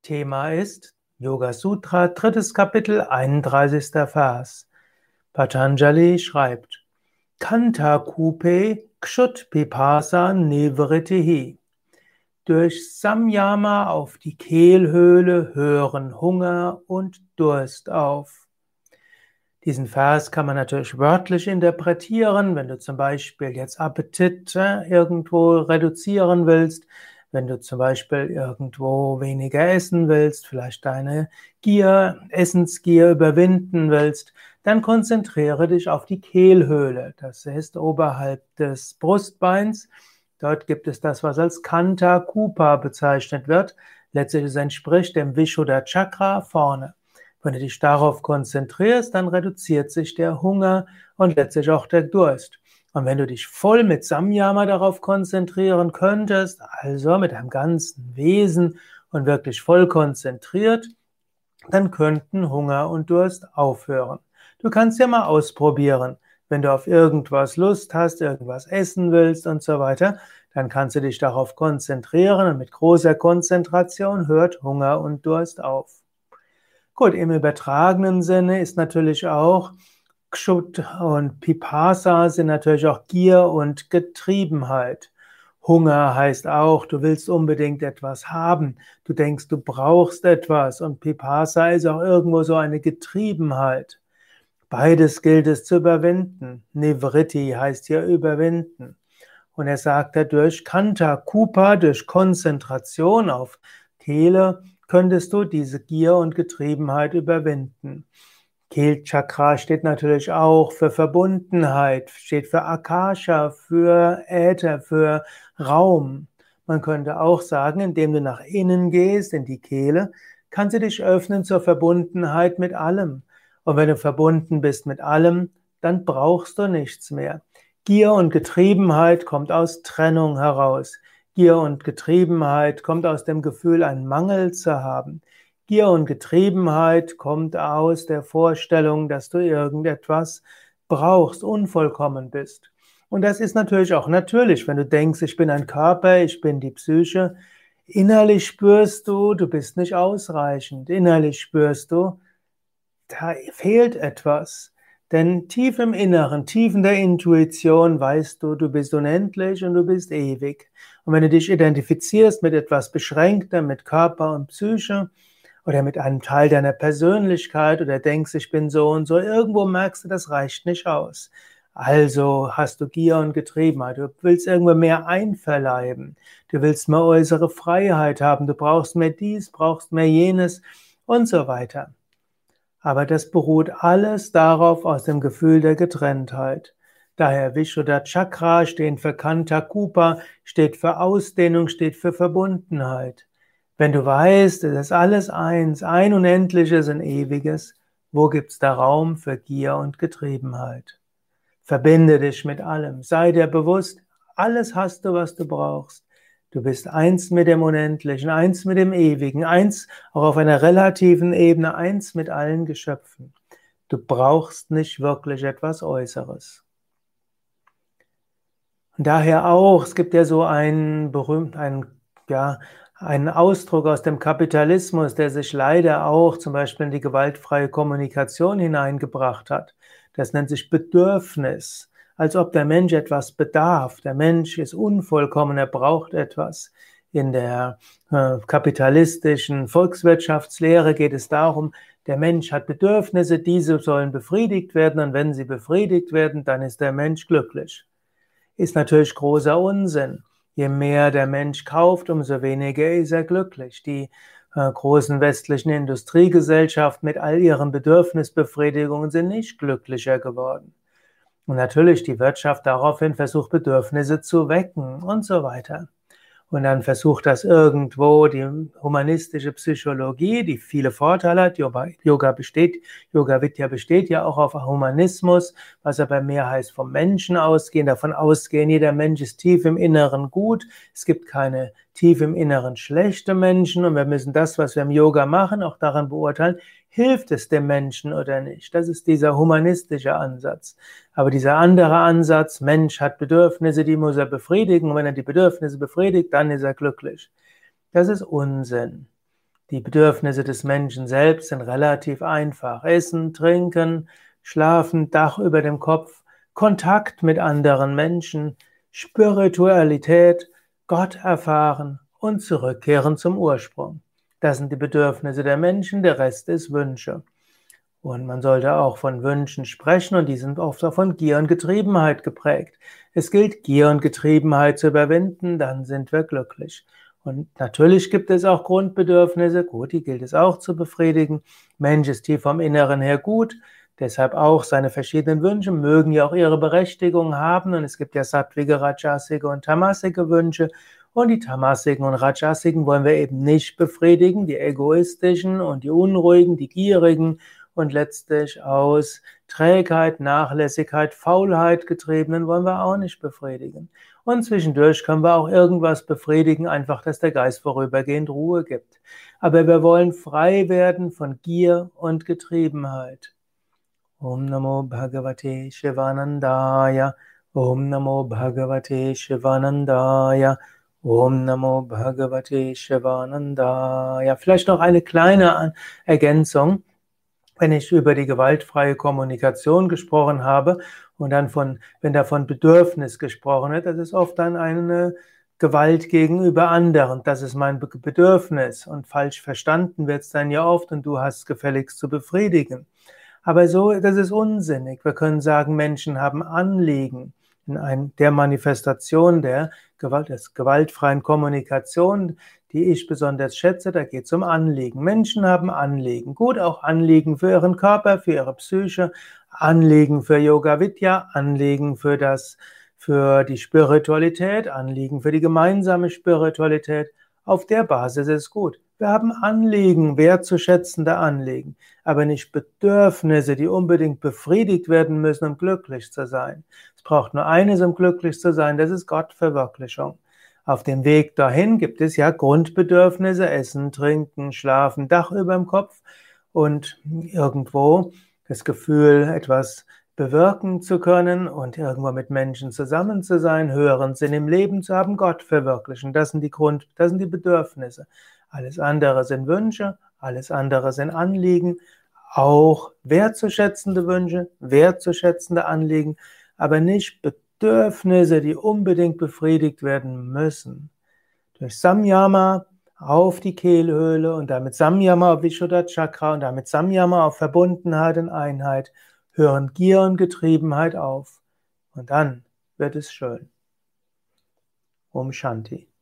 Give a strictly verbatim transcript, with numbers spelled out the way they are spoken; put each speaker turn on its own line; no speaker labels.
Thema ist Yoga Sutra, drittes Kapitel, einunddreißigster Vers. Patanjali schreibt: Kanta Kupe Kshut Pipasa Nivritihi. Durch Samyama auf die Kehlhöhle hören Hunger und Durst auf. Diesen Vers kann man natürlich wörtlich interpretieren, wenn du zum Beispiel jetzt Appetit irgendwo reduzieren willst, wenn du zum Beispiel irgendwo weniger essen willst, vielleicht deine Gier, Essensgier überwinden willst, dann konzentriere dich auf die Kehlhöhle. Das ist oberhalb des Brustbeins. Dort gibt es das, was als Kanta Kupa bezeichnet wird. Letztlich es entspricht dem Vishuddha Chakra vorne. Wenn du dich darauf konzentrierst, dann reduziert sich der Hunger und letztlich auch der Durst. Und wenn du dich voll mit Samyama darauf konzentrieren könntest, also mit deinem ganzen Wesen und wirklich voll konzentriert, dann könnten Hunger und Durst aufhören. Du kannst ja mal ausprobieren. Wenn du auf irgendwas Lust hast, irgendwas essen willst und so weiter, dann kannst du dich darauf konzentrieren und mit großer Konzentration hört Hunger und Durst auf. Gut, im übertragenen Sinne ist natürlich auch Kshut und Pipasa sind natürlich auch Gier und Getriebenheit. Hunger heißt auch, du willst unbedingt etwas haben. Du denkst, du brauchst etwas. Und Pipasa ist auch irgendwo so eine Getriebenheit. Beides gilt es zu überwinden. Nivriti heißt hier überwinden. Und er sagt dadurch, Kanta Kupa, durch Konzentration auf Kehle, könntest du diese Gier und Getriebenheit überwinden. Kehlchakra steht natürlich auch für Verbundenheit, steht für Akasha, für Äther, für Raum. Man könnte auch sagen, indem du nach innen gehst, in die Kehle, kannst du dich öffnen zur Verbundenheit mit allem. Und wenn du verbunden bist mit allem, dann brauchst du nichts mehr. Gier und Getriebenheit kommt aus Trennung heraus. Gier und Getriebenheit kommt aus dem Gefühl, einen Mangel zu haben. Gier und Getriebenheit kommt aus der Vorstellung, dass du irgendetwas brauchst, unvollkommen bist. Und das ist natürlich auch natürlich, wenn du denkst, ich bin ein Körper, ich bin die Psyche. Innerlich spürst du, du bist nicht ausreichend. Innerlich spürst du, da fehlt etwas. Denn tief im Inneren, tief in der Intuition weißt du, du bist unendlich und du bist ewig. Und wenn du dich identifizierst mit etwas Beschränktem, mit Körper und Psyche oder mit einem Teil deiner Persönlichkeit oder denkst, ich bin so und so, irgendwo merkst du, das reicht nicht aus. Also hast du Gier und Getriebenheit. Du willst irgendwo mehr einverleiben. Du willst mehr äußere Freiheit haben. Du brauchst mehr dies, brauchst mehr jenes und so weiter. Aber das beruht alles darauf aus dem Gefühl der Getrenntheit. Daher Vishuddha Chakra steht für Kanta Kupa, steht für Ausdehnung, steht für Verbundenheit. Wenn du weißt, es ist alles eins, ein Unendliches und Ewiges, wo gibt's da Raum für Gier und Getriebenheit? Verbinde dich mit allem, sei dir bewusst, alles hast du, was du brauchst. Du bist eins mit dem Unendlichen, eins mit dem Ewigen, eins auch auf einer relativen Ebene, eins mit allen Geschöpfen. Du brauchst nicht wirklich etwas Äußeres. Und daher auch, es gibt ja so einen berühmten, einen, ja, einen Ausdruck aus dem Kapitalismus, der sich leider auch zum Beispiel in die gewaltfreie Kommunikation hineingebracht hat. Das nennt sich Bedürfnis. Als ob der Mensch etwas bedarf. Der Mensch ist unvollkommen, er braucht etwas. In der äh, kapitalistischen Volkswirtschaftslehre geht es darum, der Mensch hat Bedürfnisse, diese sollen befriedigt werden und wenn sie befriedigt werden, dann ist der Mensch glücklich. Ist natürlich großer Unsinn. Je mehr der Mensch kauft, umso weniger ist er glücklich. Die äh, großen westlichen Industriegesellschaften mit all ihren Bedürfnisbefriedigungen sind nicht glücklicher geworden. Und natürlich die Wirtschaft daraufhin versucht, Bedürfnisse zu wecken und so weiter. Und dann versucht das irgendwo die humanistische Psychologie, die viele Vorteile hat. Yoga, Yoga besteht, Yoga Vidya besteht ja auch auf Humanismus, was aber mehr heißt vom Menschen ausgehen, davon ausgehen, jeder Mensch ist tief im Inneren gut. Es gibt keine tief im Inneren schlechte Menschen und wir müssen das, was wir im Yoga machen, auch daran beurteilen, hilft es dem Menschen oder nicht. Das ist dieser humanistische Ansatz. Aber dieser andere Ansatz, Mensch hat Bedürfnisse, die muss er befriedigen. Und wenn er die Bedürfnisse befriedigt, dann ist er glücklich. Das ist Unsinn. Die Bedürfnisse des Menschen selbst sind relativ einfach. Essen, trinken, schlafen, Dach über dem Kopf, Kontakt mit anderen Menschen, Spiritualität, Gott erfahren und zurückkehren zum Ursprung. Das sind die Bedürfnisse der Menschen, der Rest ist Wünsche. Und man sollte auch von Wünschen sprechen und die sind oft auch von Gier und Getriebenheit geprägt. Es gilt, Gier und Getriebenheit zu überwinden, dann sind wir glücklich. Und natürlich gibt es auch Grundbedürfnisse, gut, die gilt es auch zu befriedigen. Mensch ist tief vom Inneren her gut, deshalb auch seine verschiedenen Wünsche mögen ja auch ihre Berechtigung haben. Und es gibt ja sattvige, rajasige und tamasige Wünsche. Und die tamasigen und rajasigen wollen wir eben nicht befriedigen, die egoistischen und die unruhigen, die gierigen und letztlich aus Trägheit, Nachlässigkeit, Faulheit getriebenen wollen wir auch nicht befriedigen. Und zwischendurch können wir auch irgendwas befriedigen, einfach, dass der Geist vorübergehend Ruhe gibt. Aber wir wollen frei werden von Gier und Getriebenheit. Om Namo Bhagavate Shivanandaya. Om Namo Bhagavate Shivanandaya. Om Namo Bhagavate Shivanandaya. Vielleicht noch eine kleine Ergänzung. Wenn ich über die gewaltfreie Kommunikation gesprochen habe und dann von, wenn da von Bedürfnis gesprochen wird, das ist oft dann eine Gewalt gegenüber anderen. Das ist mein Bedürfnis und falsch verstanden wird es dann ja oft und du hast gefälligst zu befriedigen. Aber so, das ist unsinnig. Wir können sagen, Menschen haben Anliegen. In ein, der Manifestation der Gewalt, des gewaltfreien Kommunikation, die ich besonders schätze, da geht es um Anliegen. Menschen haben Anliegen. Gut, auch Anliegen für ihren Körper, für ihre Psyche, Anliegen für Yoga Vidya, Anliegen für das, für die Spiritualität, Anliegen für die gemeinsame Spiritualität. Auf der Basis ist gut. Wir haben Anliegen, wertzuschätzende Anliegen, aber nicht Bedürfnisse, die unbedingt befriedigt werden müssen, um glücklich zu sein. Es braucht nur eines, um glücklich zu sein, das ist Gottverwirklichung. Auf dem Weg dahin gibt es ja Grundbedürfnisse, Essen, Trinken, Schlafen, Dach über dem Kopf und irgendwo das Gefühl, etwas bewirken zu können und irgendwo mit Menschen zusammen zu sein, höheren Sinn im Leben zu haben, Gott verwirklichen. Das sind die Grund, das sind die Bedürfnisse. Alles andere sind Wünsche, alles andere sind Anliegen, auch wertzuschätzende Wünsche, wertzuschätzende Anliegen, aber nicht Bedürfnisse, die unbedingt befriedigt werden müssen. Durch Samyama auf die Kehlhöhle und damit Samyama auf Vishuddha Chakra und damit Samyama auf Verbundenheit und Einheit hören Gier und Getriebenheit auf. Und dann wird es schön. Om Shanti.